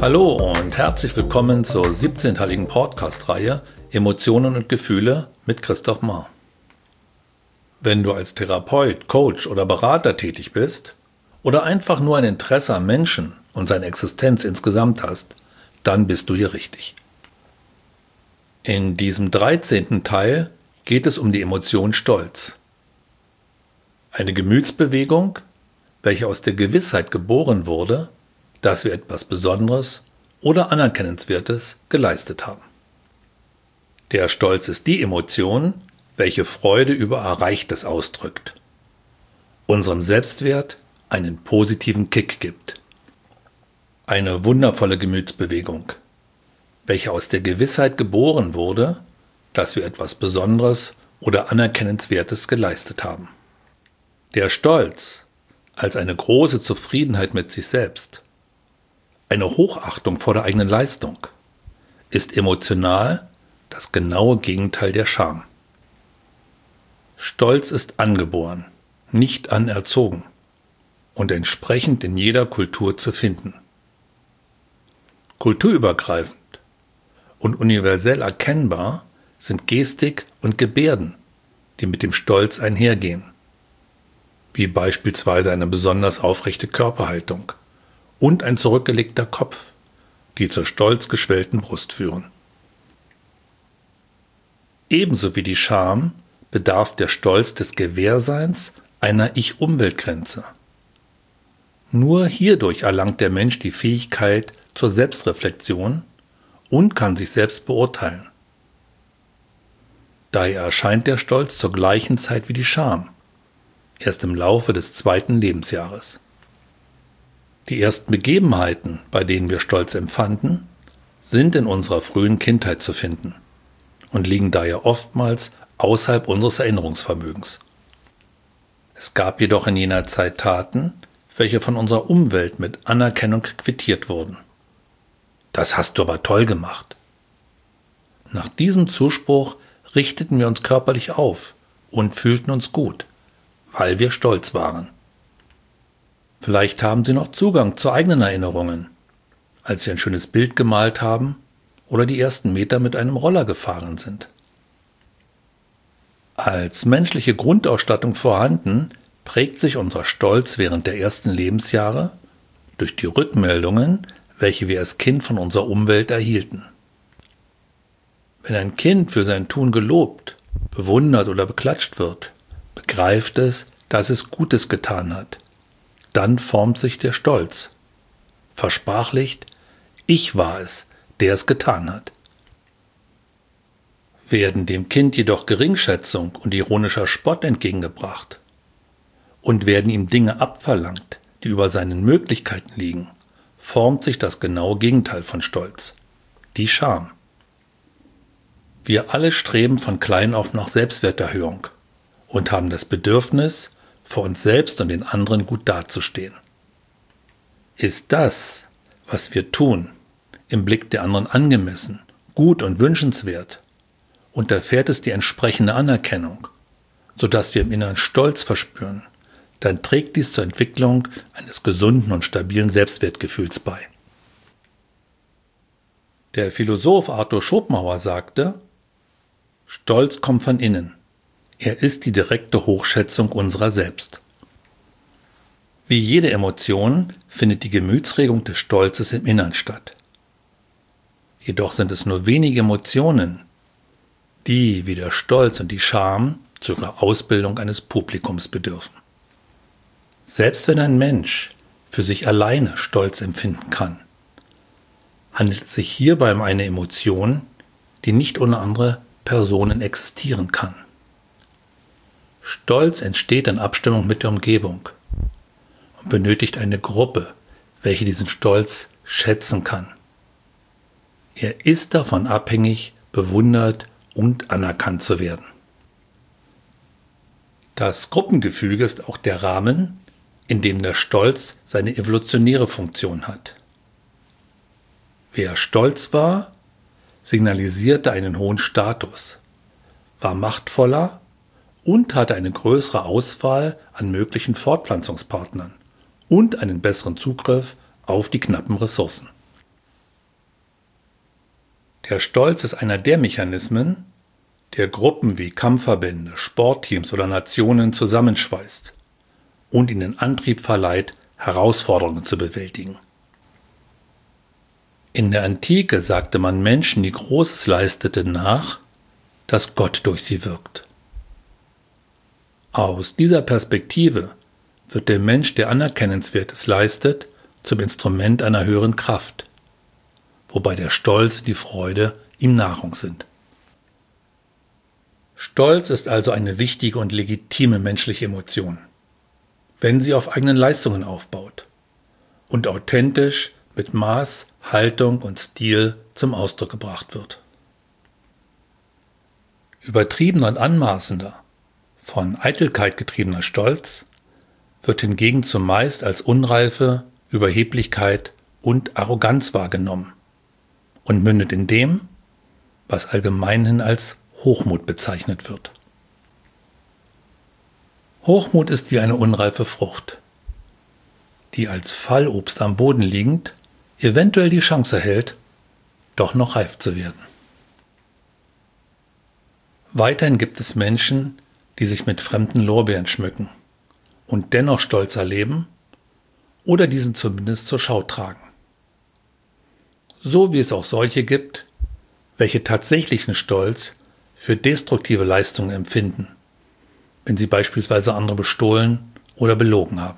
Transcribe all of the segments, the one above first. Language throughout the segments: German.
Hallo und herzlich willkommen zur 17-teiligen Podcast-Reihe Emotionen und Gefühle mit Christoph Maar. Wenn du als Therapeut, Coach oder Berater tätig bist oder einfach nur ein Interesse am Menschen und seine Existenz insgesamt hast, dann bist du hier richtig. In diesem 13. Teil geht es um die Emotion Stolz. Eine Gemütsbewegung, welche aus der Gewissheit geboren wurde, dass wir etwas Besonderes oder Anerkennenswertes geleistet haben. Der Stolz ist die Emotion, welche Freude über Erreichtes ausdrückt, unserem Selbstwert einen positiven Kick gibt. Eine wundervolle Gemütsbewegung, welche aus der Gewissheit geboren wurde, dass wir etwas Besonderes oder Anerkennenswertes geleistet haben. Der Stolz als eine große Zufriedenheit mit sich selbst, eine Hochachtung vor der eigenen Leistung, ist emotional das genaue Gegenteil der Scham. Stolz ist angeboren, nicht anerzogen und entsprechend in jeder Kultur zu finden. Kulturübergreifend und universell erkennbar sind Gestik und Gebärden, die mit dem Stolz einhergehen, wie beispielsweise eine besonders aufrechte Körperhaltung und ein zurückgelegter Kopf, die zur stolz geschwellten Brust führen. Ebenso wie die Scham bedarf der Stolz des Gewahrseins einer Ich-Umwelt-Grenze. Nur hierdurch erlangt der Mensch die Fähigkeit zur Selbstreflexion und kann sich selbst beurteilen. Daher erscheint der Stolz zur gleichen Zeit wie die Scham, erst im Laufe des 2. Lebensjahres. Die ersten Begebenheiten, bei denen wir Stolz empfanden, sind in unserer frühen Kindheit zu finden und liegen daher oftmals außerhalb unseres Erinnerungsvermögens. Es gab jedoch in jener Zeit Taten, welche von unserer Umwelt mit Anerkennung quittiert wurden. Das hast du aber toll gemacht. Nach diesem Zuspruch richteten wir uns körperlich auf und fühlten uns gut, weil wir stolz waren. Vielleicht haben Sie noch Zugang zu eigenen Erinnerungen, als Sie ein schönes Bild gemalt haben oder die ersten Meter mit einem Roller gefahren sind. Als menschliche Grundausstattung vorhanden, prägt sich unser Stolz während der ersten Lebensjahre durch die Rückmeldungen, welche wir als Kind von unserer Umwelt erhielten. Wenn ein Kind für sein Tun gelobt, bewundert oder beklatscht wird, begreift es, dass es Gutes getan hat. Dann formt sich der Stolz. Versprachlicht, ich war es, der es getan hat. Werden dem Kind jedoch Geringschätzung und ironischer Spott entgegengebracht und werden ihm Dinge abverlangt, die über seinen Möglichkeiten liegen, formt sich das genaue Gegenteil von Stolz, die Scham. Wir alle streben von klein auf nach Selbstwerterhöhung und haben das Bedürfnis, vor uns selbst und den anderen gut dazustehen. Ist das, was wir tun, im Blick der anderen angemessen, gut und wünschenswert, und erfährt es die entsprechende Anerkennung, sodass wir im Inneren Stolz verspüren, dann trägt dies zur Entwicklung eines gesunden und stabilen Selbstwertgefühls bei. Der Philosoph Arthur Schopenhauer sagte, Stolz kommt von innen. Er ist die direkte Hochschätzung unserer selbst. Wie jede Emotion findet die Gemütsregung des Stolzes im Innern statt. Jedoch sind es nur wenige Emotionen, die wie der Stolz und die Scham zu ihrer Ausbildung eines Publikums bedürfen. Selbst wenn ein Mensch für sich alleine Stolz empfinden kann, handelt es sich hierbei um eine Emotion, die nicht ohne andere Personen existieren kann. Stolz entsteht in Abstimmung mit der Umgebung und benötigt eine Gruppe, welche diesen Stolz schätzen kann. Er ist davon abhängig, bewundert und anerkannt zu werden. Das Gruppengefüge ist auch der Rahmen, in dem der Stolz seine evolutionäre Funktion hat. Wer stolz war, signalisierte einen hohen Status, war machtvoller und hatte eine größere Auswahl an möglichen Fortpflanzungspartnern und einen besseren Zugriff auf die knappen Ressourcen. Der Stolz ist einer der Mechanismen, der Gruppen wie Kampfverbände, Sportteams oder Nationen zusammenschweißt und ihnen Antrieb verleiht, Herausforderungen zu bewältigen. In der Antike sagte man Menschen, die Großes leisteten, nach, dass Gott durch sie wirkt. Aus dieser Perspektive wird der Mensch, der Anerkennenswertes leistet, zum Instrument einer höheren Kraft, wobei der Stolz und die Freude ihm Nahrung sind. Stolz ist also eine wichtige und legitime menschliche Emotion, wenn sie auf eigenen Leistungen aufbaut und authentisch mit Maß, Haltung und Stil zum Ausdruck gebracht wird. Übertriebener und anmaßender, von Eitelkeit getriebener Stolz wird hingegen zumeist als Unreife, Überheblichkeit und Arroganz wahrgenommen und mündet in dem, was allgemeinhin als Hochmut bezeichnet wird. Hochmut ist wie eine unreife Frucht, die als Fallobst am Boden liegend eventuell die Chance erhält, doch noch reif zu werden. Weiterhin gibt es Menschen, die sich mit fremden Lorbeeren schmücken und dennoch stolz erleben oder diesen zumindest zur Schau tragen. So wie es auch solche gibt, welche tatsächlichen Stolz für destruktive Leistungen empfinden, wenn sie beispielsweise andere bestohlen oder belogen haben.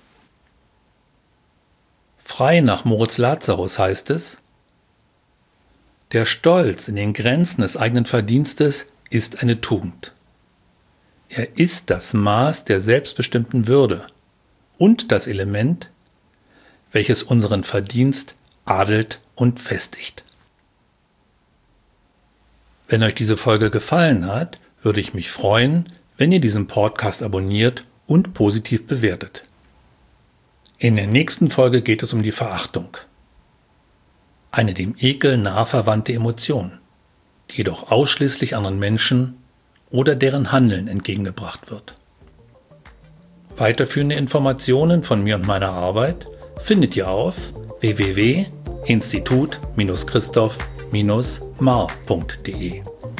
Frei nach Moritz Lazarus heißt es: Der Stolz in den Grenzen des eigenen Verdienstes ist eine Tugend. Er ist das Maß der selbstbestimmten Würde und das Element, welches unseren Verdienst adelt und festigt. Wenn euch diese Folge gefallen hat, würde ich mich freuen, wenn ihr diesen Podcast abonniert und positiv bewertet. In der nächsten Folge geht es um die Verachtung. Eine dem Ekel nah verwandte Emotion, die jedoch ausschließlich anderen Menschen oder deren Handeln entgegengebracht wird. Weiterführende Informationen von mir und meiner Arbeit findet ihr auf www.institut-christoph-mar.de.